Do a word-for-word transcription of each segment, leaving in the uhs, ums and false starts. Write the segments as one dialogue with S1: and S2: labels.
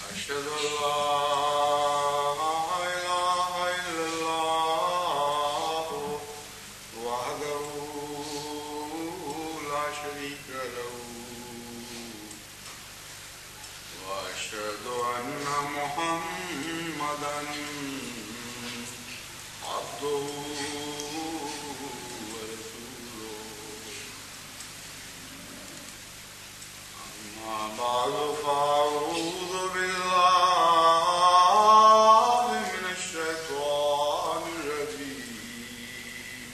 S1: أشهد أن لا إله إلا الله وحده لا شريك له وأشهد أن محمدا عبده ورسوله أما بعد فأعوذ بالله من الشيطان الرجيم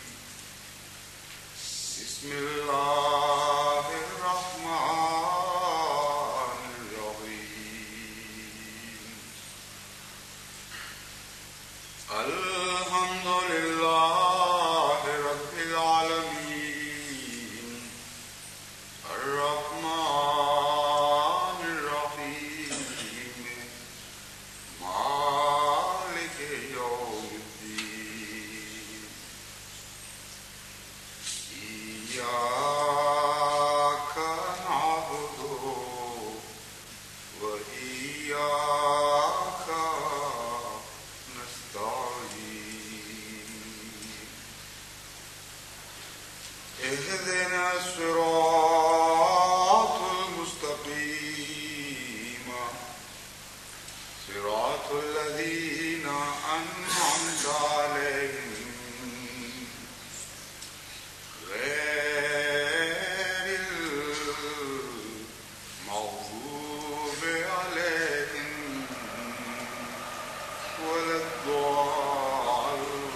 S1: بسم الله الرحمن الرحيم الحمد لله رب العالمين الرحمن الرحيم مالك يوم الدين إياك نعبد وإياك نستعين اهدنا الصراط المستقيم صراط الذين أنعمت عليهم غير المغضوب عليهم ولا الضالين.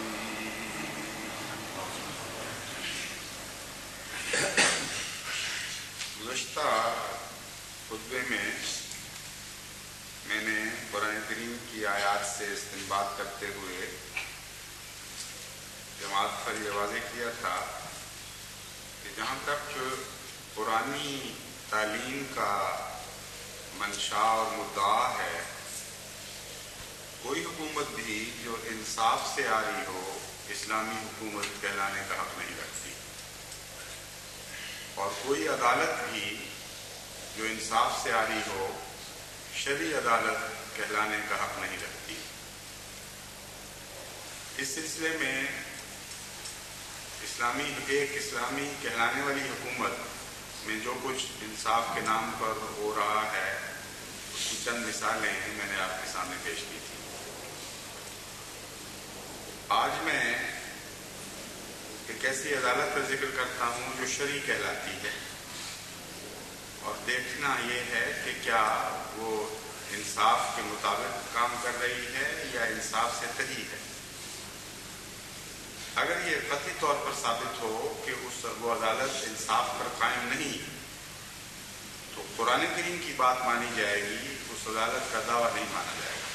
S1: گزشتہ خطبے میں میں نے قرآن کریم کی آیات سے استنباط کرتے ہوئے جماعت پر یہ واضح کیا تھا کہ جہاں تک قرآنی تعلیم کا منشا اور مدعا ہے، کوئی حکومت بھی جو انصاف سے آ رہی ہو اسلامی حکومت کہلانے کا حق نہیں رکھتی، اور کوئی عدالت بھی جو انصاف سے آ رہی ہو شرعی عدالت کہلانے کا حق نہیں رکھتی۔ اس سلسلے میں اسلامی ایک اسلامی کہلانے والی حکومت میں جو کچھ انصاف کے نام پر ہو رہا ہے اس کی چند مثالیں میں نے آپ کے سامنے پیش کی تھی۔ آج میں ایک ایسی عدالت کا ذکر کرتا ہوں جو شرعی کہلاتی ہے، اور دیکھنا یہ ہے کہ کیا وہ انصاف کے مطابق کام کر رہی ہے یا انصاف سے تری ہے۔ اگر یہ قطعی طور پر ثابت ہو کہ اس وہ عدالت انصاف پر قائم نہیں تو قرآن کریم کی بات مانی جائے گی، اس عدالت کا دعویٰ نہیں مانا جائے گا،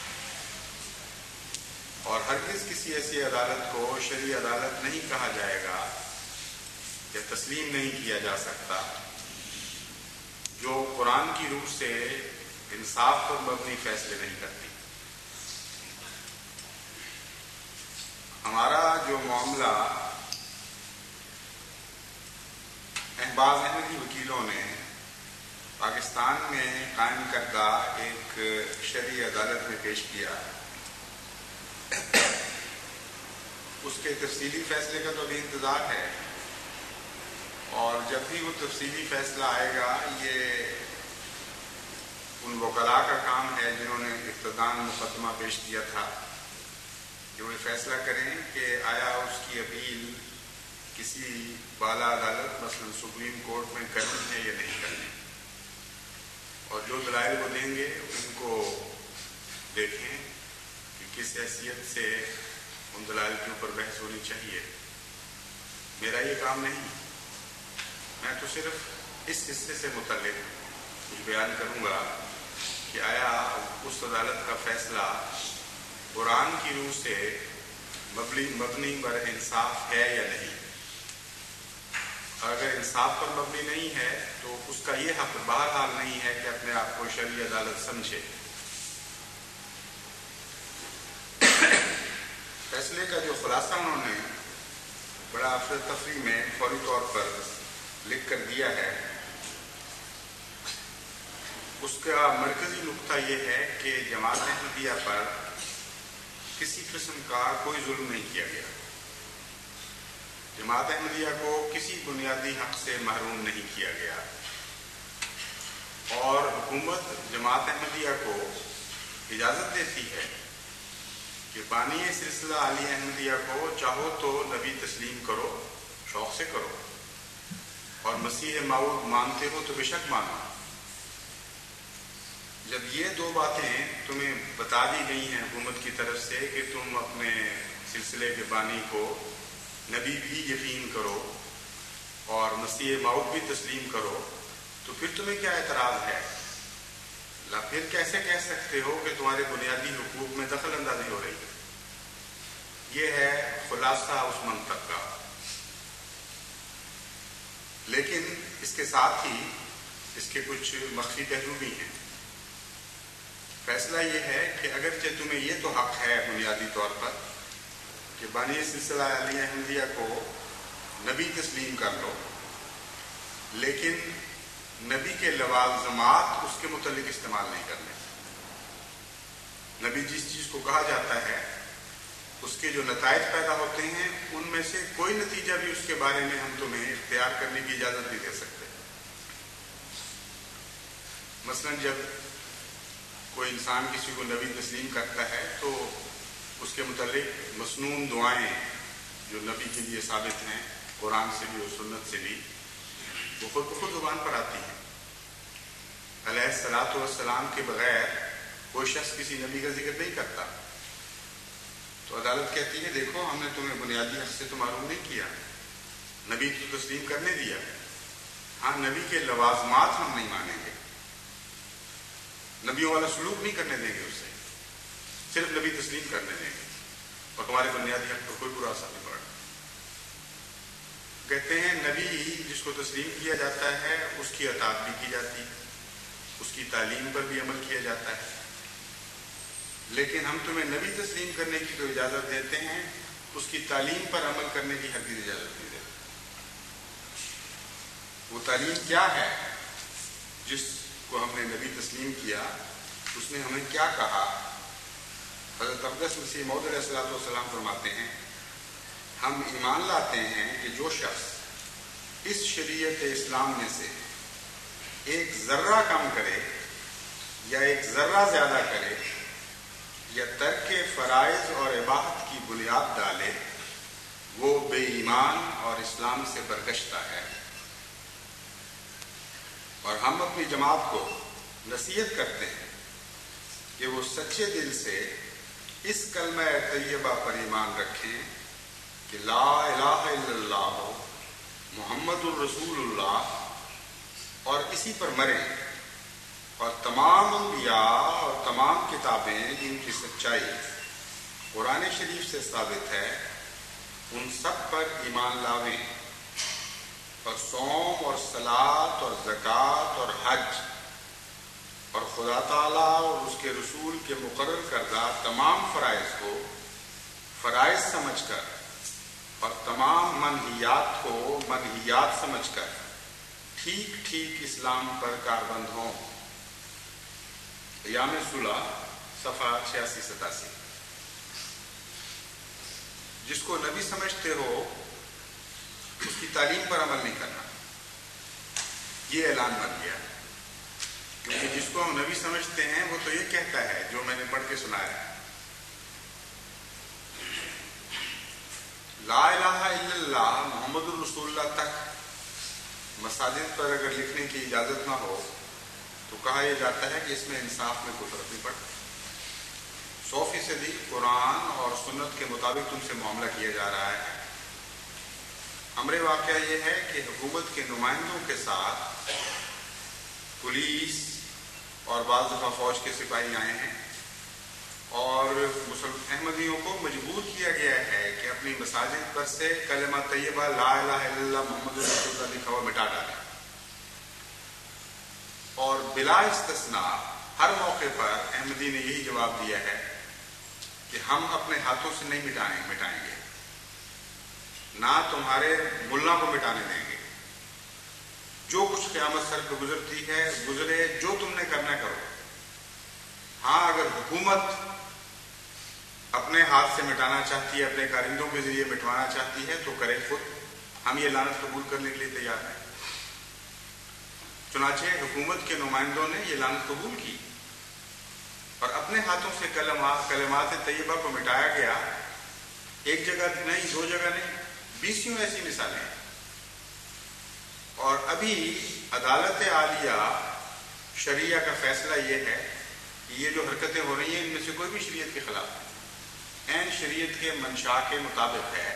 S1: اور ہرگز کسی ایسی عدالت کو شرعی عدالت نہیں کہا جائے گا یا تسلیم نہیں کیا جا سکتا جو قرآن کی روح سے انصاف پر مبنی فیصلے نہیں کرتی۔ ہمارا جو معاملہ بعض احمدی وکیلوں نے پاکستان میں قائم کردہ ایک شرعی عدالت میں پیش کیا، اس کے تفصیلی فیصلے کا تو ابھی انتظار ہے، اور جب بھی وہ تفصیلی فیصلہ آئے گا یہ ان وکلاء کا کام ہے جنہوں نے ابتداً مقدمہ پیش کیا تھا کہ وہ فیصلہ کریں کہ آیا اس کی اپیل کسی بالا عدالت مثلا سپریم کورٹ میں کرنی ہے یا نہیں کرنی، اور جو دلائل وہ دیں گے ان کو دیکھیں کہ کس حیثیت سے ان دلائل کے اوپر بحث ہونی چاہیے۔ میرا یہ کام نہیں، میں تو صرف اس حصے سے متعلق کچھ بیان کروں گا کہ آیا اس عدالت کا فیصلہ قرآن کی روح سے مبنی بر انصاف ہے یا نہیں۔ اگر انصاف پر مبنی نہیں ہے تو اس کا یہ حق بہرحال نہیں ہے کہ اپنے آپ کو شرعی عدالت سمجھے۔ فیصلے کا جو خلاصہ انہوں نے بڑا افراتفری میں فوری طور پر لکھ کر دیا ہے اس کا مرکزی نقطہ یہ ہے کہ جماعت احمدیہ پر کسی قسم کا کوئی ظلم نہیں کیا گیا. جماعت احمدیہ کو کسی بنیادی حق سے محروم نہیں کیا گیا اور حکومت جماعت احمدیہ کو اجازت دیتی ہے کہ بانی سلسلہ علی احمدیہ کو چاہو تو نبی تسلیم کرو، شوق سے کرو، اور مسیح موعود مانتے ہو تو بے شک مانو. جب یہ دو باتیں تمہیں بتا دی گئی ہیں حکومت کی طرف سے کہ تم اپنے سلسلے کے بانی کو نبی بھی یقین کرو اور مسیح موعود بھی تسلیم کرو، تو پھر تمہیں کیا اعتراض ہے؟ پھر کیسے کہہ سکتے ہو کہ تمہارے بنیادی حقوق میں دخل اندازی ہو رہی ہے؟ یہ ہے خلاصہ اس منطق کا. لیکن اس کے ساتھ ہی اس کے کچھ مخفی پہلو بھی ہیں. فیصلہ یہ ہے کہ اگرچہ تمہیں یہ تو حق ہے بنیادی طور پر کہ بانی سلسلہ علی احمدیہ کو نبی تسلیم کر لو، لیکن نبی کے لوازمات اس کے متعلق استعمال نہیں کرنے. نبی جس چیز کو کہا جاتا ہے اس کے جو نتائج پیدا ہوتے ہیں ان میں سے کوئی نتیجہ بھی اس کے بارے میں ہم تمہیں اختیار کرنے کی اجازت نہیں دے سکتے. مثلا جب کوئی انسان کسی کو نبی تسلیم کرتا ہے تو اس کے متعلق مسنون دعائیں جو نبی کے لیے ثابت ہیں قرآن سے بھی اور سنت سے بھی، وہ خود بخود زبان پر آتی ہیں. علیہ الصلاۃ والسلام کے بغیر کوئی شخص کسی نبی کا ذکر نہیں کرتا. تو عدالت کہتی ہے دیکھو ہم نے تمہیں بنیادی حق سے تو معلوم نہیں کیا، نبی تو تسلیم کرنے دیا، ہاں نبی کے لوازمات ہم نہیں مانیں گے، نبیوں والا سلوک نہیں کرنے دیں گے، اس سے صرف نبی تسلیم کرنے دیں گے اور تمہارے بنیادی حق پر کوئی برا اثر نہیں پڑا. کہتے ہیں نبی جس کو تسلیم کیا جاتا ہے اس کی اطاعت بھی کی جاتی، اس کی تعلیم پر بھی عمل کیا جاتا ہے، لیکن ہم تمہیں نبی تسلیم کرنے کی تو اجازت دیتے ہیں، اس کی تعلیم پر عمل کرنے کی ہرگز اجازت نہیں دیتے. وہ تعلیم کیا ہے جس کو ہم نے نبی تسلیم کیا؟ اس نے ہمیں کیا کہا؟ حضرت اقدس مسیح موعود علیہ الصلوۃ والسلام فرماتے ہیں ہم ایمان لاتے ہیں کہ جو شخص اس شریعت اسلام میں سے ایک ذرہ کم کرے یا ایک ذرہ زیادہ کرے یا ترک فرائض اور اباحت کی بنیاد ڈالے وہ بے ایمان اور اسلام سے برگشتہ ہے. اور ہم اپنی جماعت کو نصیحت کرتے ہیں کہ وہ سچے دل سے اس کلمہ طیبہ پر ایمان رکھیں کہ لا الہ الا اللہ محمد الرسول اللہ، اور اسی پر مریں، اور تمام انبیاء اور تمام کتابیں جن کی سچائی قرآن شریف سے ثابت ہے ان سب پر ایمان لاویں، اور صوم اور صلاۃ اور زکوٰۃ اور حج اور خدا تعالیٰ اور اس کے رسول کے مقرر کردہ تمام فرائض کو فرائض سمجھ کر اور تمام منہیات کو منہیات سمجھ کر ٹھیک ٹھیک اسلام پر کاربند ہوں. ایام صلح صفحہ چھیاسی ستاسی. جس کو نبی سمجھتے ہو اس کی تعلیم پر عمل نہیں کرنا، یہ اعلان بن گیا. کیونکہ جس کو ہم نبی سمجھتے ہیں وہ تو یہ کہتا ہے جو میں نے پڑھ کے سنایا ہے، لا الہ الا اللہ محمد الرسول اللہ تک مساجد پر اگر لکھنے کی اجازت نہ ہو تو کہا یہ جاتا ہے کہ اس میں انصاف میں کوئی فرق نہیں پڑتا. سو فیصدی قرآن اور سنت کے مطابق تم سے معاملہ کیا جا رہا ہے. امر واقعہ یہ ہے کہ حکومت کے نمائندوں کے ساتھ پولیس اور بعض دفعہ فوج کے سپاہی آئے ہیں اور مسلم احمدیوں کو مجبور کیا گیا ہے کہ اپنی مساجد پر سے کلمہ طیبہ لا الہ الا اللہ محمد رسول اللہ لکھا ہوا مٹا ڈالیں، اور بلا استثناء ہر موقع پر احمدی نے یہی جواب دیا ہے کہ ہم اپنے ہاتھوں سے نہیں مٹائیں مٹائیں گے، نہ تمہارے ملا کو مٹانے دیں گے. جو کچھ قیامت سر پہ گزرتی ہے گزرے، جو تم نے کرنا کرو. ہاں اگر حکومت اپنے ہاتھ سے مٹانا چاہتی ہے، اپنے کارندوں کے ذریعے مٹوانا چاہتی ہے تو کرے خود. ہم یہ لعنت قبول کرنے کے لیے تیار ہیں. چنانچہ حکومت کے نمائندوں نے یہ لعنت قبول کی اور اپنے ہاتھوں سے کلمات کلمات طیبہ کو مٹایا گیا. ایک جگہ نہیں، دو جگہ نہیں، بیسیوں ایسی مثالیں ہیں. اور ابھی عدالت عالیہ شریعہ کا فیصلہ یہ ہے کہ یہ جو حرکتیں ہو رہی ہیں ان میں سے کوئی بھی شریعت کے خلاف نہیں، عین شریعت کے منشا کے مطابق ہے.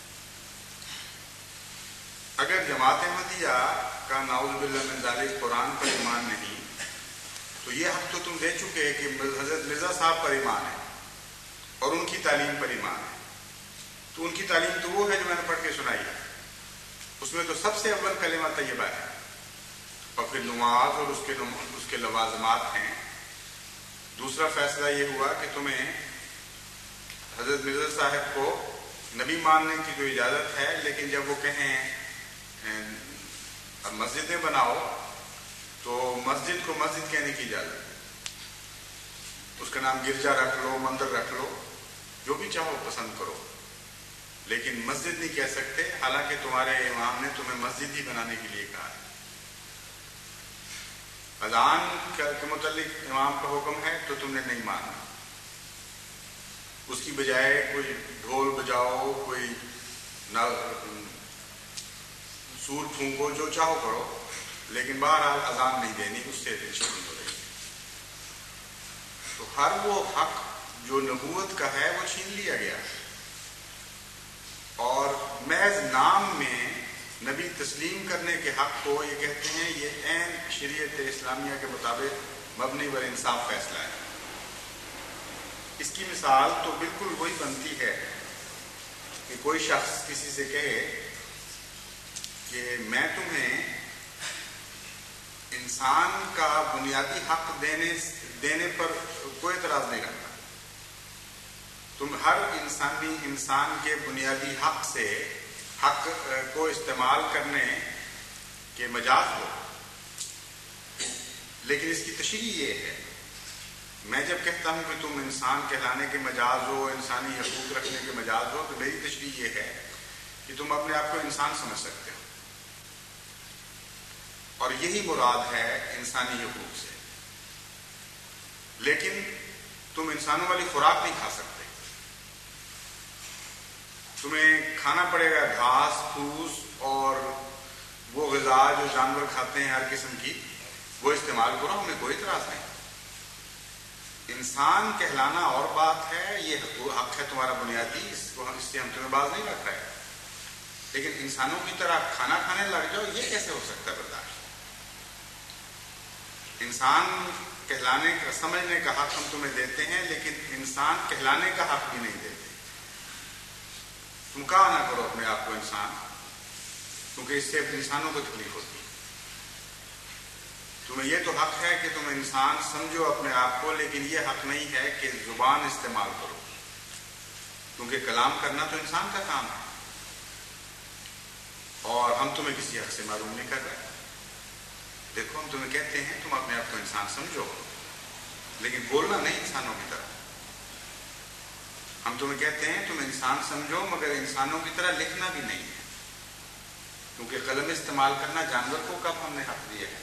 S1: اگر جماعت احمدیہ کا نعوذ باللہ من ذالک قرآن پر ایمان نہیں تو یہ حق تو تم دے چکے کہ حضرت مرزا صاحب پر ایمان ہے اور ان کی تعلیم پر ایمان ہے. تو ان کی تعلیم تو وہ ہے جو میں نے پڑھ کے سنائی ہے. اس میں تو سب سے اول کلمہ طیبہ ہے اور پھر نماز اور اس کے اس کے لوازمات ہیں. دوسرا فیصلہ یہ ہوا کہ تمہیں حضرت مرزا صاحب کو نبی ماننے کی جو اجازت ہے، لیکن جب وہ کہیں اب مسجدیں بناؤ تو مسجد کو مسجد کہنے کی اجازت ہے. اس کا نام گرجا رکھ لو، مندر رکھ لو، جو بھی چاہو پسند کرو، لیکن مسجد نہیں کہہ سکتے، حالانکہ تمہارے امام نے تمہیں مسجد ہی بنانے کے لیے کہا ہے. اذان کے متعلق امام کا حکم ہے تو تم نے نہیں مانا. اس کی بجائے کوئی ڈھول بجاؤ، کوئی سور پھونکو، جو چاہو کرو، لیکن بہرحال اذان نہیں دینی، اس سے ٹینشن نہیں ہو رہی. تو ہر وہ حق جو نبوت کا ہے وہ چھین لیا گیا اور محض نام میں نبی تسلیم کرنے کے حق کو یہ کہتے ہیں یہ عین شریعت اسلامیہ کے مطابق مبنی بر انصاف فیصلہ ہے. اس کی مثال تو بالکل وہی بنتی ہے کہ کوئی شخص کسی سے کہے کہ میں تمہیں انسان کا بنیادی حق دینے دینے پر کوئی اعتراض نہیں رکھتا. تم ہر انسانی انسان کے بنیادی حق سے حق کو استعمال کرنے کے مجاز ہو، لیکن اس کی تشریح یہ ہے، میں جب کہتا ہوں کہ تم انسان کہلانے کے مجاز ہو، انسانی حقوق رکھنے کے مجاز ہو، تو میری تشریح یہ ہے کہ تم اپنے آپ کو انسان سمجھ سکتے ہو اور یہی مراد ہے انسانی حقوق سے. لیکن تم انسانوں والی خوراک نہیں کھا سکتے. تمہیں کھانا پڑے گا گھاس پھوس اور وہ غذا جو جانور کھاتے ہیں ہر قسم کی، وہ استعمال کرو، ہمیں کوئی اعتراض نہیں. انسان کہلانا اور بات ہے، یہ حق ہے تمہارا بنیادی، اس کو اس سے ہم تمہیں باز نہیں رکھ رہے. لیکن انسانوں کی طرح کھانا کھانے لگ جاؤ، یہ کیسے ہو سکتا ہے برداشت؟ انسان کہلانے کا سمجھنے کا حق ہم تمہیں دیتے ہیں، لیکن انسان کہلانے کا حق بھی نہیں دیتے. تم کہا نہ کرو اپنے آپ کو انسان، کیونکہ اس سے انسانوں کو تکلیف ہوتی ہے. تمہیں یہ تو حق ہے کہ تم انسان سمجھو اپنے آپ کو، لیکن یہ حق نہیں ہے کہ زبان استعمال کرو، کیونکہ کلام کرنا تو انسان کا کام ہے اور ہم تمہیں کسی حق سے معروم نہیں کر رہے. دیکھو ہم تمہیں کہتے ہیں تم اپنے آپ کو انسان سمجھو، لیکن بولنا نہیں انسانوں کی طرح. ہم تمہیں کہتے ہیں تم انسان سمجھو، مگر انسانوں کی طرح لکھنا بھی نہیں ہے، کیونکہ قلم استعمال کرنا جانور کو کب ہم نے حق دیا ہے؟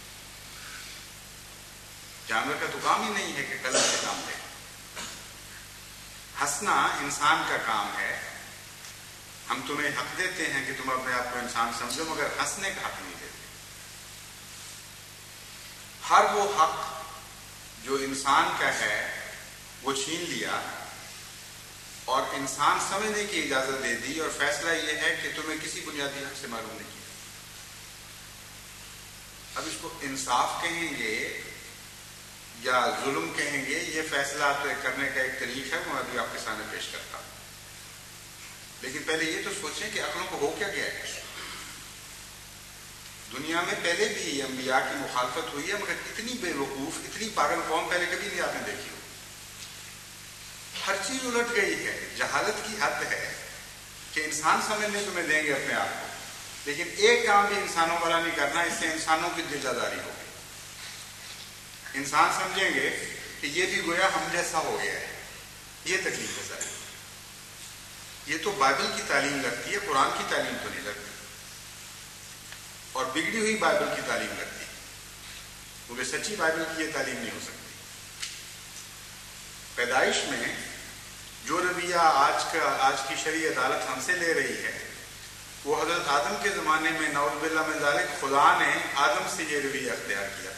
S1: جانور کا تو کام ہی نہیں ہے کہ قلم سے کام دے. ہنسنا انسان کا کام ہے. ہم تمہیں حق دیتے ہیں کہ تم اپنے آپ کو انسان سمجھو، مگر ہنسنے کا حق نہیں دیتے. ہر وہ حق جو انسان کا ہے وہ چھین لیا اور انسان سمجھنے کی اجازت دے دی، اور فیصلہ یہ ہے کہ تمہیں کسی بنیادی حق سے معلوم نہیں کیا. اب اس کو انصاف کہیں گے یا ظلم کہیں گے، یہ فیصلہ تو کرنے کا ایک طریقہ ہے، وہ ابھی آپ کے سامنے پیش کرتا ہوں. لیکن پہلے یہ تو سوچیں کہ عقلوں کو ہو کیا گیا ہے. دنیا میں پہلے بھی انبیاء کی مخالفت ہوئی ہے، مگر اتنی بے وقوف، اتنی پاگل قوم پہلے کبھی نہیں آپ نے دیکھی ہو. ہر چیز الٹ گئی ہے. جہالت کی حد ہے کہ انسان سمجھنے تمہیں دیں گے اپنے آپ کو، لیکن ایک کام بھی انسانوں والا نہیں کرنا، اس سے انسانوں کی دل آزاری ہوگی. انسان سمجھیں گے کہ یہ بھی گویا ہم جیسا ہو گیا ہے. یہ تکلیف ہے سر. یہ تو بائبل کی تعلیم لگتی ہے، قرآن کی تعلیم تو نہیں لگتی، اور بگڑی ہوئی بائبل کی تعلیم لگتی ہے، کیونکہ سچی بائبل کی یہ تعلیم نہیں ہو سکتی. پیدائش میں جو رویہ آج کا آج کی شرعی عدالت ہم سے لے رہی ہے، وہ حضرت آدم کے زمانے میں نعوذ باللہ من ذالک خدا نے آدم سے یہ رویہ اختیار کیا،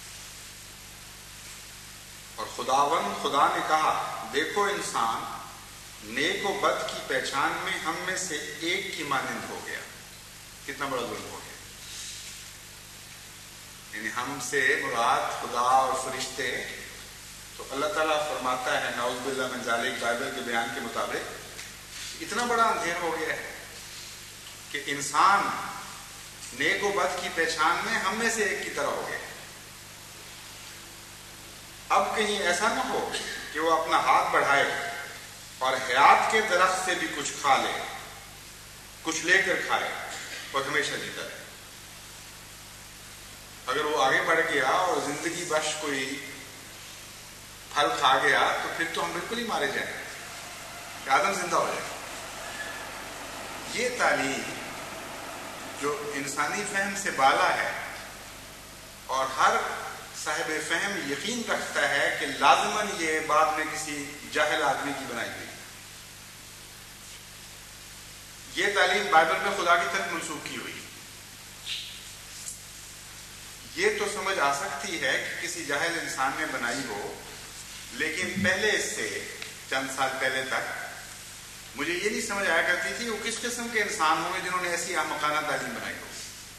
S1: اور خداون خدا نے کہا دیکھو انسان نیک و بد کی پہچان میں ہم میں سے ایک کی مانند ہو گیا. کتنا بڑا ظلم ہو گیا. یعنی ہم سے مراد خدا اور فرشتے، تو اللہ تعالیٰ فرماتا ہے نعوذ باللہ من ذالک بائبل کے بیان کے مطابق اتنا بڑا اندھیر ہو گیا ہے کہ انسان نیک و بد کی پہچان میں ہم میں سے ایک کی طرح ہو گیا. اب کہیں ایسا نہ ہو کہ وہ اپنا ہاتھ بڑھائے اور حیات کے درخت سے بھی کچھ کھا لے، کچھ لے کر کھائے اور ہمیشہ جیتا رہے. اگر وہ آگے بڑھ گیا اور زندگی بخش کوئی پھل کھا گیا تو پھر تو ہم بالکل ہی مارے جائیں گے کہ آدم زندہ ہو جائے. یہ تعلیم جو انسانی فہم سے بالا ہے، اور ہر صاحب فہم یقین رکھتا ہے کہ لازماً یہ بعد میں کسی جاہل آدمی کی بنائی گئی. یہ تعلیم بائبل میں خدا کی طرف منسوخ کی ہوئی. یہ تو سمجھ آ سکتی ہے کہ کسی جاہل انسان نے بنائی ہو، لیکن پہلے اس سے چند سال پہلے تک مجھے یہ نہیں سمجھ آیا کرتی تھی وہ کس قسم کے انسان ہوں گے جنہوں نے ایسی احمقانہ تعلیم بنائی ہو.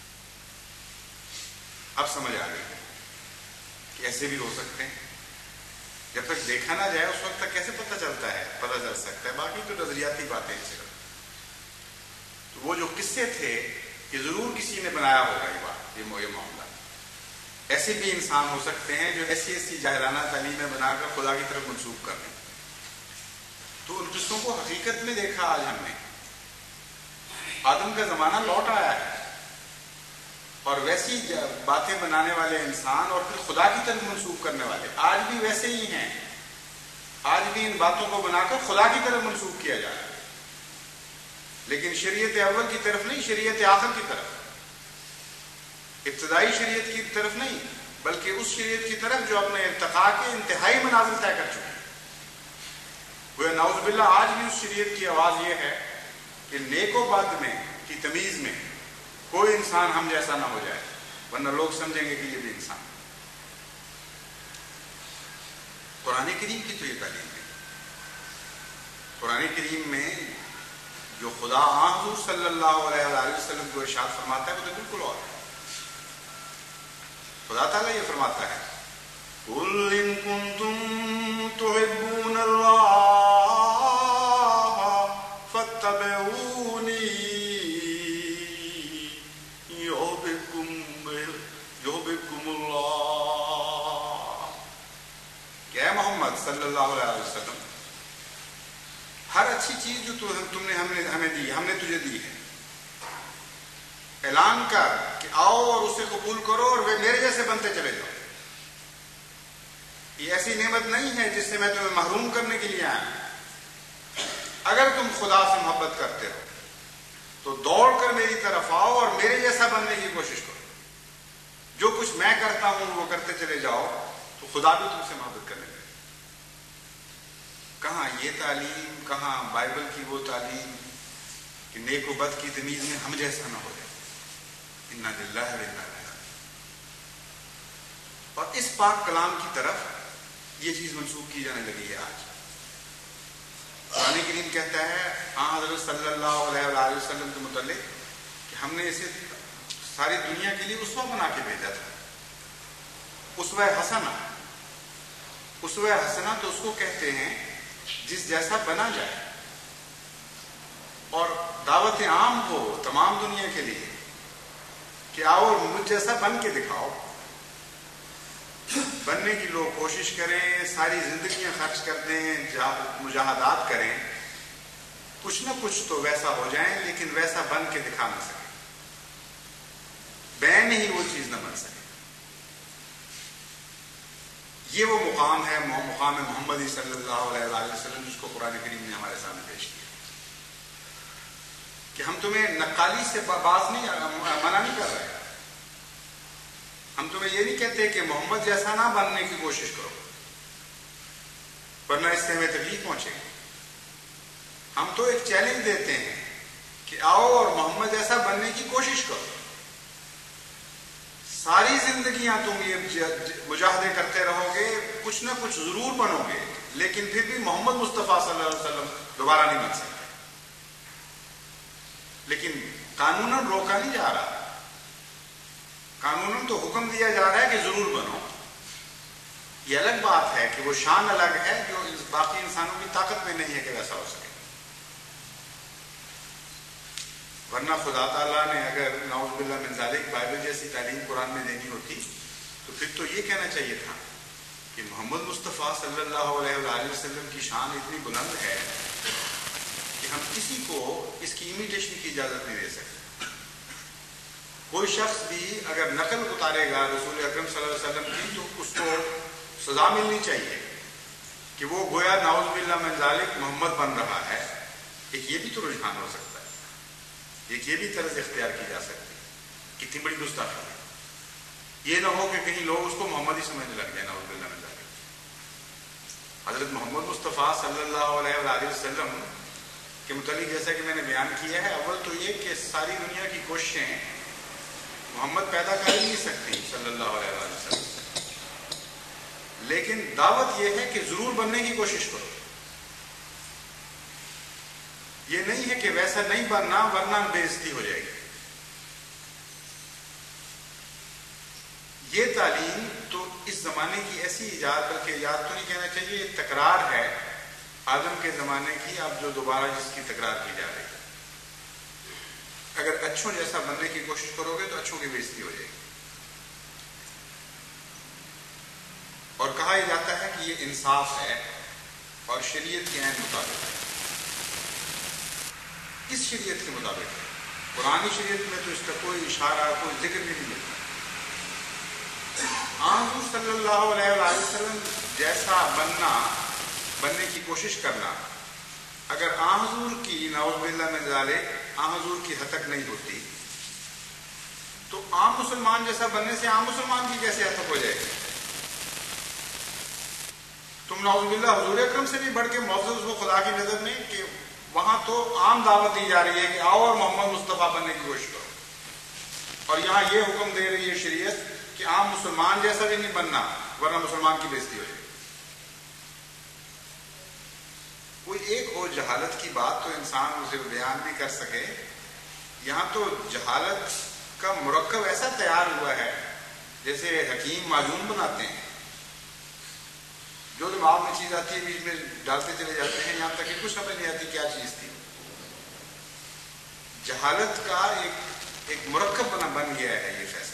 S1: اب سمجھ آ گئی کہ ایسے بھی ہو سکتے ہیں. جب تک دیکھا نہ جائے اس وقت تک کیسے پتہ چلتا ہے پتہ چل سکتا ہے. باقی تو نظریاتی باتیں صرف. تو وہ جو قصے تھے کہ ضرور کسی نے بنایا ہوگا یہ بات، یہ معاملہ. ایسے بھی انسان ہو سکتے ہیں جو ایسی ایسی جاہلانہ تعلیمیں بنا کر خدا کی طرف منسوخ کر دیں. تو ان قصوں کو حقیقت میں دیکھا آج ہم نے. آدم کا زمانہ لوٹ آیا ہے، اور ویسی باتیں بنانے والے انسان اور پھر خدا کی طرف منسوخ کرنے والے آج بھی ویسے ہی ہیں. آج بھی ان باتوں کو بنا کر خدا کی طرف منسوخ کیا جا رہا ہے، لیکن شریعت اول کی طرف نہیں، شریعت آخر کی طرف، ابتدائی شریعت کی طرف نہیں، بلکہ اس شریعت کی طرف جو اپنے ارتقاء کے انتہائی منازل طے کر چکے ہیں. وہ نعوذ باللہ آج بھی اس شریعت کی آواز یہ ہے کہ نیک و بد میں کی تمیز میں کوئی انسان ہم جیسا نہ ہو جائے، ورنہ لوگ سمجھیں گے کہ یہ بھی انسان. قرآن کریم کی تو یہ تعلیم ہے. قرآن کریم میں جو خدا حضور صلی اللہ علیہ وآلہ وسلم کو ارشاد فرماتا ہے وہ تو بالکل اور ہے. خدا تعالیٰ یہ فرماتا ہے قُلْ إِن كُنتُمْ تُحِبُّونَ اللَّهَ فَاتَّبِعُونِي يُحْبِبْكُمُ اللَّهُ. کہ اے محمد صلی اللہ علیہ وسلم، ہر اچھی چیز جو تم نے ہم نے ہمیں دی، ہم نے تجھے دی ہے، اعلان کر کہ آؤ اور اسے قبول کرو اور وہ میرے جیسے بنتے چلے جاؤ. یہ ایسی نعمت نہیں ہے جس سے میں تمہیں محروم کرنے کے لیے آیا ہوں. اگر تم خدا سے محبت کرتے ہو تو دوڑ کر میری طرف آؤ اور میرے جیسا بننے کی کوشش کرو. جو کچھ میں کرتا ہوں وہ کرتے چلے جاؤ تو خدا بھی تم سے محبت کرنے لگے. کہاں یہ تعلیم، کہاں بائبل کی وہ تعلیم کہ نیک و بد کی تمیز میں ہم جیسا نہ ہو جائے. انا للہ و انا الیہ. اور اس پاک کلام کی طرف یہ چیز منسوخ کی جانے لگی ہے آج. قرآن کریم کہتا ہے ہاں حضرت صلی اللہ علیہ وآلہ وسلم کے متعلق کہ ہم نے اسے ساری دنیا کے لیے اسوہ بنا کے بھیجا تھا. اسوہ حسنہ. اسوہ حسنہ تو اس کو کہتے ہیں جس جیسا بنا جائے، اور دعوت عام ہو تمام دنیا کے لیے کہ آؤ مجھ جیسا بن کے دکھاؤ. بننے کی لوگ کوشش کریں، ساری زندگیاں خرچ کر دیں، مجاہدات کریں، کچھ نہ کچھ تو ویسا ہو جائیں، لیکن ویسا بن کے دکھا نہ سکیں. بین ہی وہ چیز نہ بن سکے. یہ وہ مقام ہے، مقام محمدی صلی اللہ علیہ وآلہ وسلم، جس کو قرآن کریم نے ہمارے سامنے پیش کیا کہ ہم تمہیں نقالی سے باز نہیں منع نہیں کر رہے، ہم تمہیں یہ نہیں کہتے کہ محمد جیسا نہ بننے کی کوشش کرو ورنہ اس سے ہمیں تکلیف پہنچے گی۔ ہم تو ایک چیلنج دیتے ہیں کہ آؤ اور محمد جیسا بننے کی کوشش کرو۔ ساری زندگیاں تم یہ مجاہدے کرتے رہو گے، کچھ نہ کچھ ضرور بنو گے، لیکن پھر بھی محمد مصطفیٰ صلی اللہ علیہ وسلم دوبارہ نہیں بن سکتے۔ لیکن قانوناً روکا نہیں جا رہا، قانوناً تو حکم دیا جا رہا ہے کہ ضرور بنو۔ یہ الگ بات ہے کہ وہ شان الگ ہے جو باقی انسانوں کی طاقت میں نہیں ہے کہ ویسا ہو سکے۔ ورنہ خدا تعالیٰ نے اگر نعوذ باللہ من ذالک بائبل جیسی تعلیم قرآن میں دینی ہوتی تو پھر تو یہ کہنا چاہیے تھا کہ محمد مصطفیٰ صلی اللہ علیہ وآلہ وسلم کی شان اتنی بلند ہے کہ ہم کسی کو اس کی امیٹیشن کی اجازت نہیں دے سکتے۔ کوئی شخص بھی اگر نقل اتارے گا رسول اکرم صلی اللہ علیہ وسلم کی تو اس کو سزا ملنی چاہیے کہ وہ گویا نعوذ باللہ من ذالک محمد بن رہا ہے۔ ایک یہ بھی تو رجحان ہو سکتا ہے، ایک یہ بھی طرز اختیار کی جا سکتی ہے۔ کتنی بڑی گستاخی ہے، یہ نہ ہو کہ کہیں لوگ اس کو محمد ہی سمجھنے لگ جائیں نعوذ باللہ من ذالک۔ حضرت محمد مصطفیٰ صلی اللہ علیہ وآلہ وسلم کے متعلق جیسا کہ میں نے بیان کیا ہے، اول تو یہ کہ ساری دنیا کی کوششیں محمد پیدا کر ہی نہیں سکتی صلی اللہ علیہ وآلہ وسلم، لیکن دعوت یہ ہے کہ ضرور بننے کی کوشش کرو۔ یہ نہیں ہے کہ ویسا نہیں بننا ورنہ بے عزتی ہو جائے گی۔ یہ تعلیم تو اس زمانے کی ایسی ایجاد، بلکہ ایجاد تو نہیں کہنا چاہیے، یہ تکرار ہے آدم کے زمانے کی، اب جو دوبارہ جس کی تکرار کی جا رہی ہے۔ اگر اچھوں جیسا بننے کی کوشش کرو گے تو اچھوں کی بے عزتی ہو جائے گی۔ اور کہا یہ جاتا ہے کہ یہ انصاف ہے اور شریعت کے عین مطابق ہے۔ کس شریعت کے مطابق ہے؟ قرآنی شریعت میں تو اس کا کوئی اشارہ، کوئی ذکر بھی نہیں ملتا۔ حضور صلی اللہ علیہ وآلہ وسلم جیسا بننا، بننے کی کوشش کرنا، اگر آن حضور کی نعوذ باللہ من ذالک آن حضور کی حد تک نہیں ہوتی تو عام مسلمان جیسا بننے سے عام مسلمان کی کیسے حد تک ہو جائے گی؟ تم نعوذ باللہ حضور اکرم سے بھی بڑھ کے معزز ہو خدا کی نظر میں کہ وہاں تو عام دعوت دی جا رہی ہے کہ آؤ اور محمد مصطفیٰ بننے کی کوشش کرو، اور یہاں یہ حکم دے رہی ہے شریعت کہ عام مسلمان جیسا بھی نہیں بننا ورنہ مسلمان کی بے عزتی ہو جائے۔ کوئی ایک ہو جہالت کی بات تو انسان اسے بیان بھی کر سکے، یہاں تو جہالت کا مرکب ایسا تیار ہوا ہے جیسے حکیم معجون بناتے ہیں، جو دماغ میں چیز آتی ہے بیچ میں ڈالتے چلے جاتے ہیں، یہاں تک کہ کچھ سمجھ نہیں آتی کیا چیز تھی۔ جہالت کا ایک ایک مرکب بنا بن گیا ہے یہ فیصلہ،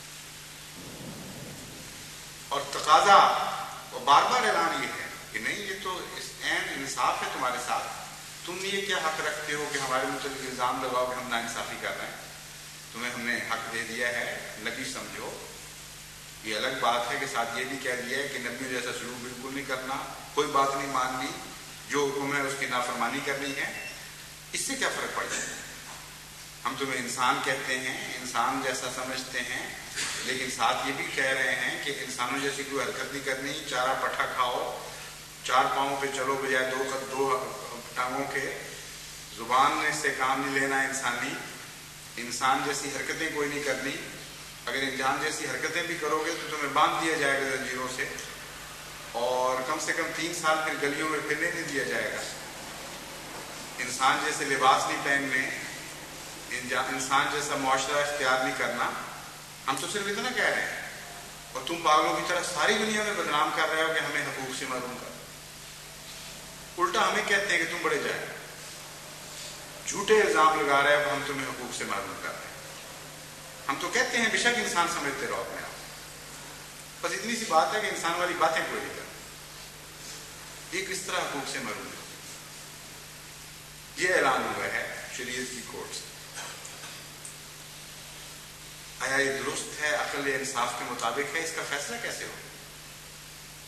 S1: اور تقاضا اور بار بار اعلان یہ ہے کہ نہیں، یہ تو عین انصاف ہے تمہارے ساتھ، تم یہ کیا حق رکھتے ہو کہ ہمارے متعلق الزام لگاؤ کہ ہم ناانصافی کر رہے ہیں؟ تمہیں ہم نے حق دے دیا ہے، نبی سمجھو۔ یہ الگ بات ہے کہ ساتھ یہ بھی کہہ دیا ہے کہ نبیوں جیسا سلوک بالکل نہیں کرنا، کوئی بات نہیں ماننی، جو حکم ہے اس کی نافرمانی کرنی ہے۔ اس سے کیا فرق پڑ جائے؟ ہم تمہیں انسان کہتے ہیں، انسان جیسا سمجھتے ہیں، لیکن ساتھ یہ بھی کہہ رہے ہیں کہ انسانوں جیسی کوئی حرکت نہیں کرنی، چارہ پٹھا کھاؤ، چار پاؤں پہ چلو بجائے دو دو ٹانگوں کے، زبان سے کام نہیں لینا انسانی، انسان جیسی حرکتیں کوئی نہیں کرنی، اگر انسان جیسی حرکتیں بھی کرو گے تو تمہیں باندھ دیا جائے گا زنجیروں سے، اور کم سے کم تین سال پھر گلیوں میں پھرنے نہیں دیا جائے گا، انسان جیسے لباس نہیں پہننے، انسان جیسا معاشرہ اختیار نہیں کرنا۔ ہم تو صرف اتنا کہہ رہے ہیں اور تم پاگلوں کی طرح ساری دنیا میں بدنام کر رہے ہو کہ ہمیں حقوق سے محروم کر، الٹا ہمیں کہتے ہیں کہ تم بڑے جائے، جھوٹے الزام لگا رہے ہو ہم تمہیں حقوق سے محروم کر رہے ہیں۔ ہم تو کہتے ہیں بے شک انسان سمجھتے رہو اپنے آپ، بس اتنی سی بات ہے کہ انسان والی باتیں کوئی نہیں کرتے۔ یہ کس طرح حقوق سے محروم ہے؟ یہ اعلان ہوا ہے شریعت کی کورٹ سے۔ آیا یہ درست ہے، عقل انصاف کے مطابق ہے؟ اس کا فیصلہ کیسے ہو؟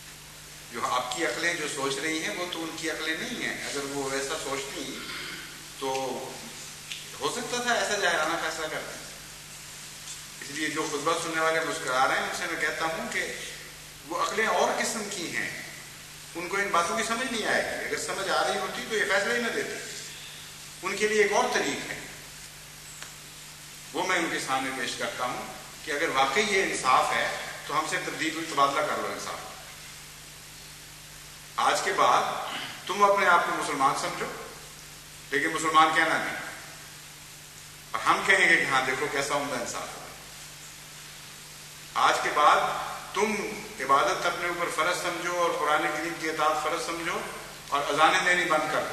S1: کی عقلیں جو سوچ رہی ہیں وہ تو ان کی عقلیں نہیں ہیں. اگر وہ ویسا سوچتی تو ہو سکتا تھا ایسا جاہرانہ فیصلہ کرتے. اس لیے جو خطبہ سننے والے مسکرا رہے ہیں ان سے میں کہتا ہوں کہ وہ عقلیں اور قسم کی ہیں, ان کو ان باتوں کی سمجھ نہیں آئے گی. اگر سمجھ آ رہی ہوتی تو یہ فیصلہ ہی نہ دیتے. ان کے لیے ایک اور طریق ہے, وہ میں ان کے سامنے پیش کرتا ہوں کہ اگر واقعی یہ انصاف ہے تو ہم سے تبدیل تبادلہ کر لو انصاف. آج کے بعد تم اپنے آپ کو مسلمان سمجھو لیکن مسلمان کہنا نہیں, اور ہم کہیں گے کہ ہاں دیکھو کیسا عمدہ انصاف ہے. آج کے بعد تم عبادت اپنے اوپر فرض سمجھو اور قرآن کریم کی اطاعت فرض سمجھو اور اذانیں دینی بند کر دو,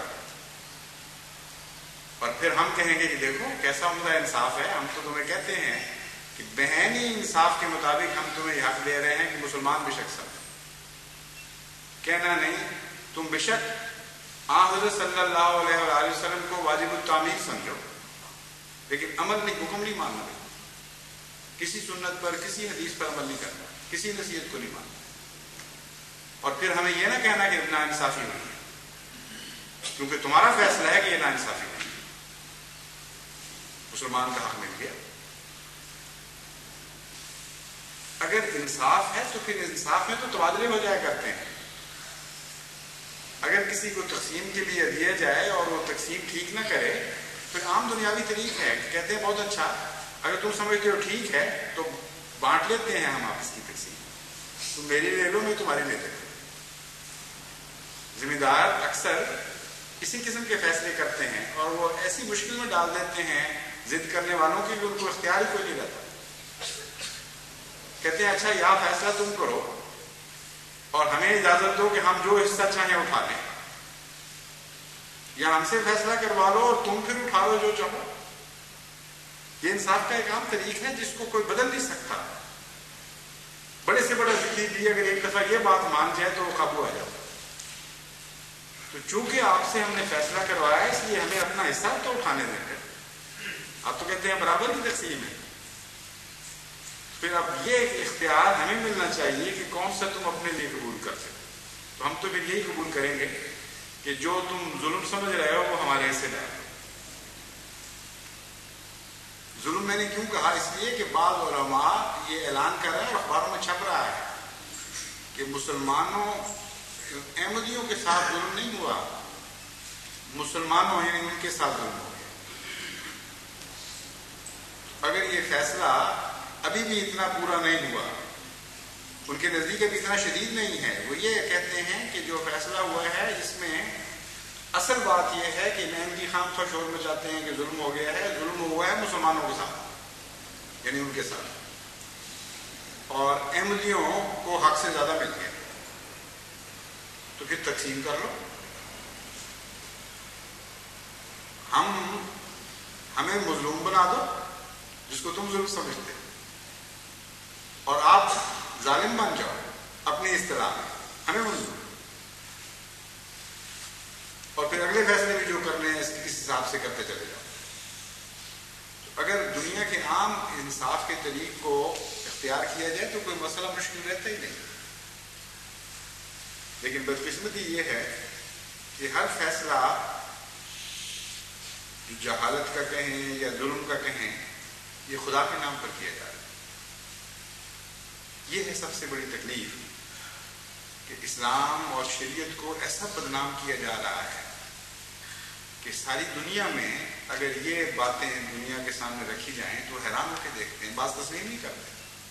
S1: اور پھر ہم کہیں گے کہ دیکھو کیسا عمدہ انصاف ہے. ہم تو تمہیں کہتے ہیں کہ بہنی انصاف کے مطابق ہم تمہیں حق دے رہے ہیں کہ مسلمان بے شک سمجھو. کہنا نہیں تم بے شک آن حضرت صلی اللہ علیہ وآلہ وسلم کو واجب التعمیل سمجھو لیکن عمل نہیں, حکم نہیں ماننا, کسی سنت پر کسی حدیث پر عمل نہیں کرنا, کسی نصیحت کو نہیں ماننا. اور پھر ہمیں یہ نہ کہنا کہ نا انصافی ہوئی ہے, کیونکہ تمہارا فیصلہ ہے کہ یہ نا انصافی ہوئی, مسلمان کا حق مل گیا. اگر انصاف ہے تو پھر انصاف میں تو تبادلے ہو جایا کرتے ہیں. اگر کسی کو تقسیم کے لیے دیا جائے اور وہ تقسیم ٹھیک نہ کرے پھر عام دنیاوی طریق ہے کہ کہتے ہیں بہت اچھا, اگر تم سمجھتے ہو ٹھیک ہے تو بانٹ لیتے ہیں ہم آپس کی تقسیم, تم میری لے لو میں تمہاری لے لیتا. ذمہ دار اکثر اسی قسم کے فیصلے کرتے ہیں اور وہ ایسی مشکل میں ڈال دیتے ہیں ضد کرنے والوں کی کہ ان کو اختیار ہی کوئی نہیں رہتا. کہتے ہیں اچھا یا فیصلہ تم کرو اور ہمیں اجازت دو کہ ہم جو حصہ چاہیں اٹھا لیں, یا ہم سے فیصلہ کروا لو اور تم پھر اٹھا لو جو چاہو. یہ انصاف کا ایک عام طریق ہے جس کو کوئی بدل نہیں سکتا. بڑے سے بڑا ذکری بھی اگر ایک دفعہ یہ بات مان جائے تو وہ قابو آ جاتا. تو چونکہ آپ سے ہم نے فیصلہ کروایا اس لیے ہمیں اپنا حصہ تو اٹھانے دیں گے. آپ تو کہتے ہیں برابر کی تقسیم ہے, پھر اب یہ اختیار ہمیں ملنا چاہیے کہ کون سا تم اپنے لیے قبول کر سکتے. تو ہم تو پھر یہی قبول کریں گے کہ جو تم ظلم سمجھ رہے ہو وہ ہمارے حصے دار. ظلم میں نے کیوں کہا, اس لیے کہ بعض علماء یہ اعلان کر رہے ہیں اور اخباروں میں چھپ رہا ہے کہ مسلمانوں احمدیوں کے ساتھ ظلم نہیں ہوا, مسلمانوں یعنی ان کے ساتھ ظلم ہو گیا. اگر یہ فیصلہ ابھی بھی اتنا پورا نہیں ہوا, ان کے نزدیک ابھی اتنا شدید نہیں ہے, وہ یہ کہتے ہیں کہ جو فیصلہ ہوا ہے اس میں اصل بات یہ ہے کہ مہندی خان تو شور میں چاہتے ہیں کہ ظلم ہو گیا ہے, ظلم ہوا ہے مسلمانوں کے ساتھ یعنی ان کے ساتھ, اور احمدیوں کو حق سے زیادہ مل گیا. تو پھر تقسیم کر لو. ہم ہمیں مظلوم بنا دو جس کو تم ظلم سمجھتے, اور آپ ظالم بن جاؤ اپنی اصطلاح میں, ہمیں مظلوم, اور پھر اگلے فیصلے بھی جو کرنے ہیں اس حساب سے کرتے چلے جاؤ. تو اگر دنیا کے عام انصاف کے طریق کو اختیار کیا جائے تو کوئی مسئلہ مشکل رہتا ہی نہیں. لیکن بدقسمتی یہ ہے کہ ہر فیصلہ جو جہالت کا کہیں یا ظلم کا کہیں یہ خدا کے نام پر کیا جا رہا ہے. یہ ہے سب سے بڑی تکلیف کہ اسلام اور شریعت کو ایسا بدنام کیا جا رہا ہے کہ ساری دنیا میں اگر یہ باتیں دنیا کے سامنے رکھی جائیں تو حیران ہو کے دیکھتے ہیں, بات تسلیم نہیں کرتے.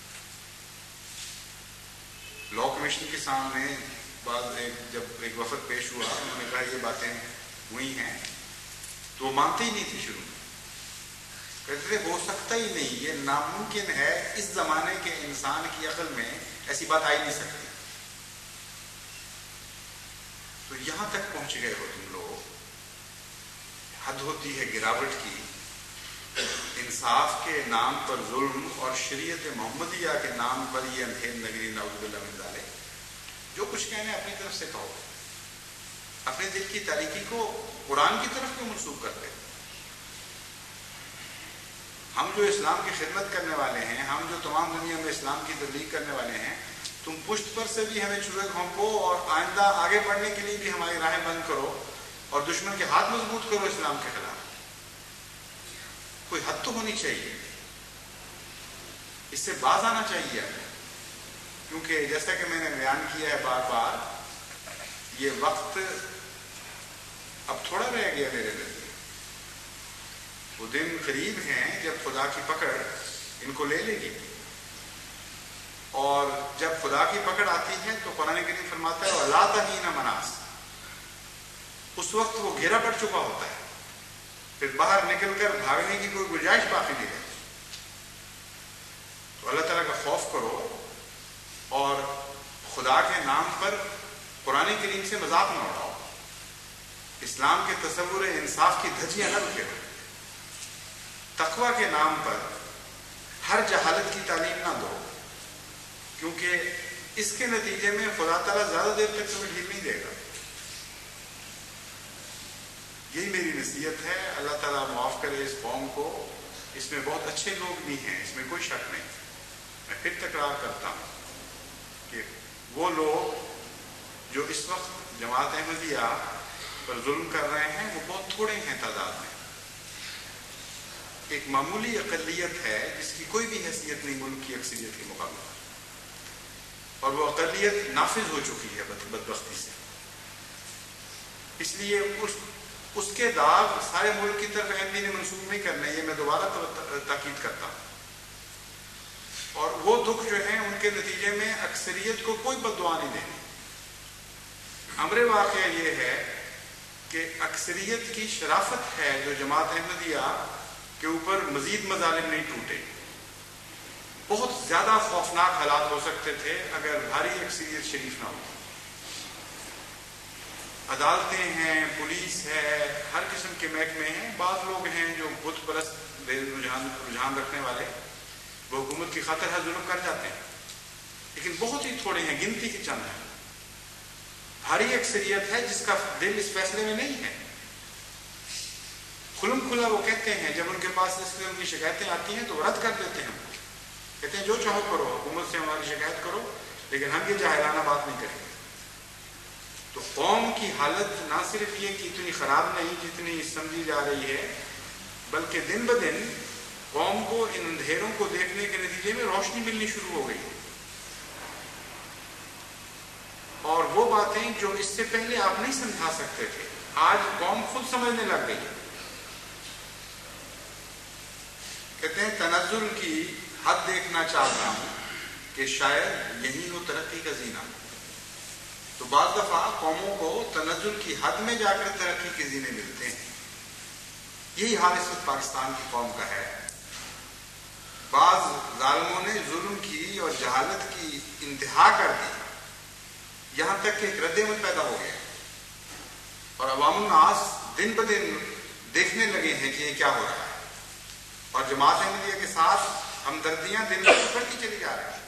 S1: لا کمیشن کے سامنے بعض ایک جب ایک وفد پیش ہوا انہوں نے کہا یہ باتیں ہوئی ہیں تو وہ مانتے ہی نہیں تھے شروع میں, کہتے تھے ہو سکتا ہی نہیں, یہ ناممکن ہے, اس زمانے کے انسان کی عقل میں ایسی بات آ ہی نہیں سکتی. تو یہاں تک پہنچ گئے ہو تم لوگ, حد ہوتی ہے گراوٹ کی. انصاف کے نام پر ظلم اور شریعت محمدیہ کے نام پر یہ اندھیر نگری نعوذ باللہ من ذالک. جو کچھ کہنے اپنی طرف سے کہو, اپنے دل کی تاریکی کو قرآن کی طرف کیوں منسوخ کرتے. ہم جو اسلام کی خدمت کرنے والے ہیں, ہم جو تمام دنیا میں اسلام کی تبلیغ کرنے والے ہیں, تم پشت پر سے بھی ہمیں چوہے گھونپو اور آئندہ آگے بڑھنے کے لیے بھی ہماری راہیں بند کرو اور دشمن کے ہاتھ مضبوط کرو اسلام کے خلاف. کوئی حد تو ہونی چاہیے، اس سے باز آنا چاہیے. کیونکہ جیسا کہ میں نے بیان کیا ہے بار بار، یہ وقت اب تھوڑا رہ گیا میرے نزدیک. وہ دن قریب ہیں جب خدا کی پکڑ ان کو لے لے گی، اور جب خدا کی پکڑ آتی ہے تو قرآن کریم فرماتا ہے وَلَا تَهِينَ مَنَاصٍ، اس وقت وہ گھیرا پڑ چکا ہوتا ہے، پھر باہر نکل کر بھاگنے کی کوئی گنجائش باقی نہیں رہتی. تو اللہ تعالیٰ کا خوف کرو اور خدا کے نام پر قرآن کریم سے مذاق نہ اڑاؤ، اسلام کے تصور انصاف کی دھجیاں نہ بکھیرو، تقوی کے نام پر ہر جہالت کی تعلیم نہ دو، کیونکہ اس کے نتیجے میں خدا تعالیٰ زیادہ دیر تک تمہیں ڈھیل نہیں دے گا. یہی میری نصیحت ہے. اللہ تعالیٰ معاف کرے اس قوم کو، اس میں بہت اچھے لوگ بھی ہیں، اس میں کوئی شک نہیں. میں پھر تکرار کرتا ہوں کہ وہ لوگ جو اس وقت جماعت احمدیہ پر ظلم کر رہے ہیں وہ بہت تھوڑے ہیں تعداد میں. ایک معمولی اقلیت ہے جس کی کوئی بھی حیثیت نہیں ملک کی اکثریت کے مقابلے، اور وہ اقلیت نافذ ہو چکی ہے بدبختی سے. اس لیے اس اس کے داغ سارے ملک کی طرف احمدی نے منسوخ نہیں کرنے، یہ میں دوبارہ تاکید کرتا ہوں. اور وہ دکھ جو ہیں ان کے نتیجے میں اکثریت کو کوئی بد دعا نہیں دینی. امر واقعہ یہ ہے کہ اکثریت کی شرافت ہے جو جماعت احمدیہ کے اوپر مزید مظالم نہیں ٹوٹے. بہت زیادہ خوفناک حالات ہو سکتے تھے اگر بھاری اکثریت شریف نہ ہوتی. عدالتیں ہیں، پولیس ہے، ہر قسم کے محکمے ہیں. بعض لوگ ہیں جو بت پرست رجحان رجحان رکھنے والے، وہ حکومت کی خاطر ہر ظلم کر جاتے ہیں، لیکن بہت ہی تھوڑے ہیں، گنتی کے چند ہیں. بھاری اکثریت ہے جس کا دل اس فیصلے میں نہیں ہے. کھلم کھلا وہ کہتے ہیں جب ان کے پاس اس قسم کی شکایتیں آتی ہیں تو وہ رد کر دیتے ہیں. کہتے ہیں جو چاہو کرو، حکومت سے ہماری شکایت کرو، لیکن ہم یہ جاہلانہ بات نہیں کریں گے. تو قوم کی حالت نہ صرف یہ کہ اتنی خراب نہیں جتنی سمجھی جا رہی ہے، بلکہ دن بدن قوم کو ان اندھیروں کو دیکھنے کے نتیجے میں روشنی ملنی شروع ہو گئی. اور وہ باتیں جو اس سے پہلے آپ نہیں سمجھا سکتے تھے، آج قوم خود سمجھنے لگ گئی ہے. کہتے ہیں تنزل کی حد دیکھنا چاہتا ہوں کہ شاید یہی ہو ترقی کا زینہ. تو بعض دفعہ قوموں کو تنزل کی حد میں جا کر ترقی کے زینے ملتے ہیں. یہی حال اس وقت پاکستان کی قوم کا ہے. بعض ظالموں نے ظلم کی اور جہالت کی انتہا کر دی، یہاں تک کہ ایک رد عمل پیدا ہو گیا، اور عوام الناس دن بدن دیکھنے لگے ہیں کہ یہ کیا ہو رہا ہے. اور جماعت احمدیہ کے ساتھ ہمدردیاں دن بدن بڑھتی چلی جا رہی ہیں.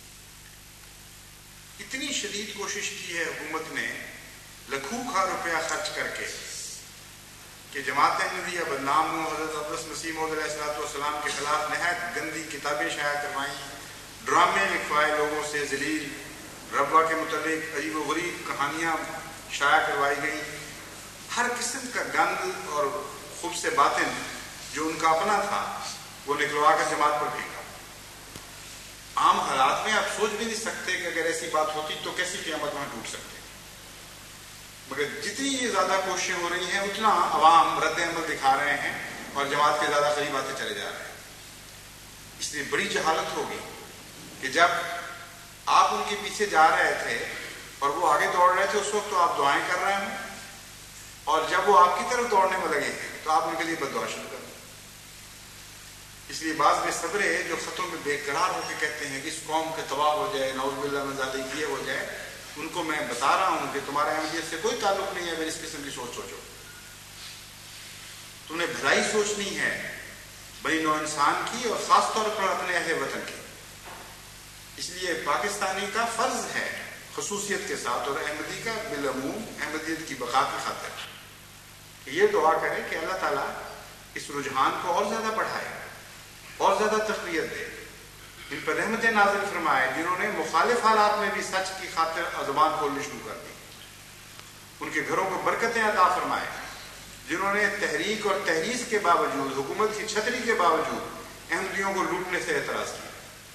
S1: اتنی شدید کوشش کی ہے حکومت نے لاکھوں کا روپیہ خرچ کر کے کہ جماعت احمدیہ بدنام ہو. حضرت عبدالس مسیح موعود علیہ السلام کے خلاف نہایت گندی کتابیں شائع کروائیں، ڈرامے لکھوائے لوگوں سے ذلیل، ربوہ کے متعلق عجیب و غریب کہانیاں شائع کروائی گئیں. ہر قسم کا گند اور خوب سے باطن جو ان کا اپنا تھا وہ نکلوا کر جماعت پر پھینکا. عام حالات میں آپ سوچ بھی نہیں سکتے کہ اگر ایسی بات ہوتی تو کیسی قیامت وہاں ٹوٹ سکتے. مگر جتنی یہ زیادہ کوششیں ہو رہی ہیں اتنا عوام رد عمل دکھا رہے ہیں اور جماعت کے زیادہ قریب آتے چلے جا رہے ہیں. اس لیے بڑی جہالت ہوگی کہ جب آپ ان کے پیچھے جا رہے تھے اور وہ آگے دوڑ رہے تھے اس وقت تو آپ دعائیں کر رہے ہیں، اور جب وہ آپ کی طرف دوڑنے میں لگے ہیں تو آپ ان کے لیے بد دعا شروع کر دیں. اس لیے بعض بے صبرے جو خطوں میں بے قرار ہو کے کہتے ہیں کہ اس قوم کے تباہ ہو جائے، نعوذ باللہ من ذالک یہ ہو جائے، ان کو میں بتا رہا ہوں کہ تمہارے احمدیت سے کوئی تعلق نہیں ہے. اگر اس قسم کی سوچ سوچو، تم نے بھلائی سوچنی ہے بنی نوع انسان کی اور خاص طور پر اپنے اہل وطن کی. اس لیے پاکستانی کا فرض ہے خصوصیت کے ساتھ اور احمدی کا بالعموم احمدیت کی بقا کی خاطر کہ یہ دعا کرے کہ اللہ تعالیٰ اس رجحان کو اور زیادہ بڑھائے اور زیادہ تقویت دے. ان پر رحمتیں نازل فرمائے جنہوں نے مخالف حالات میں بھی سچ کی خاطر زبان کھولنی شروع کر دی. ان کے گھروں کو برکتیں عطا فرمائے جنہوں نے تحریک اور تحریض کے باوجود، حکومت کی چھتری کے باوجود احمدیوں کو لوٹنے سے اعتراض کیا.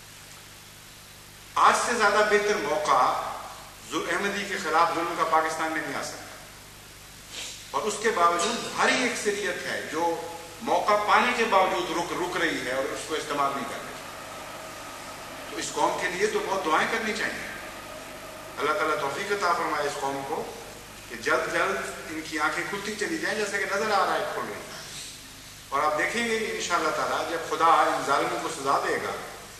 S1: آج سے زیادہ بہتر موقع احمدی کے خلاف ظلم کا پاکستان میں نہیں آ سکتا، اور اس کے باوجود بھاری اکثریت ہے جو موقع پانے کے باوجود رک رک رہی ہے اور اس کو استعمال نہیں کر رہی. تو اس قوم کے لیے تو بہت دعائیں کرنی چاہیے. اللہ تعالیٰ توفیق عطا فرمائے اس قوم کو کہ جلد جلد ان کی آنکھیں کھلتی چلی جائیں، جیسے کہ نظر آ رہا ہے کھل رہی. اور آپ دیکھیں گے کہ انشاءاللہ تعالیٰ جب خدا ان ظالموں کو سزا دے گا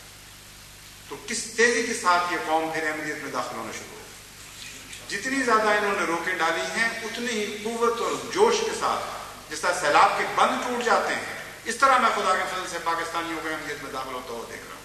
S1: تو کس تیزی کے ساتھ یہ قوم پھر احمدیت میں داخل ہونا شروع ہوگی. جتنی زیادہ انہوں نے روکیں ڈالی ہیں اتنی ہی قوت اور جوش کے ساتھ، جس طرح سیلاب کے بند ٹوٹ جاتے ہیں، اس طرح میں خدا کے فضل سے پاکستانیوں کو احمدیت میں داخل ہوتا ہوا دیکھ رہا ہوں.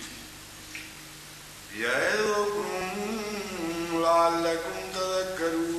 S2: لعلكم تذكرون